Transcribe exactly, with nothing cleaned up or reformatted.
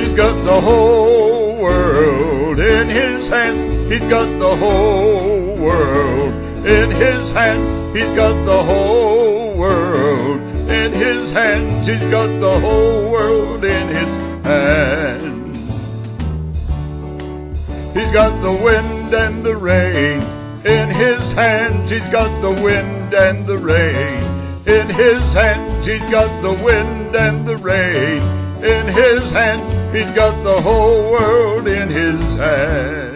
He's got the whole world in his hands. He's got the whole world in his hands. He's got the whole world in his hands. He's got the whole world in his hands. He's got the wind and the rain in his hands. He's got the wind and the rain in his hands. He's got the wind and the rain in his hands. He's got the whole world in his hands.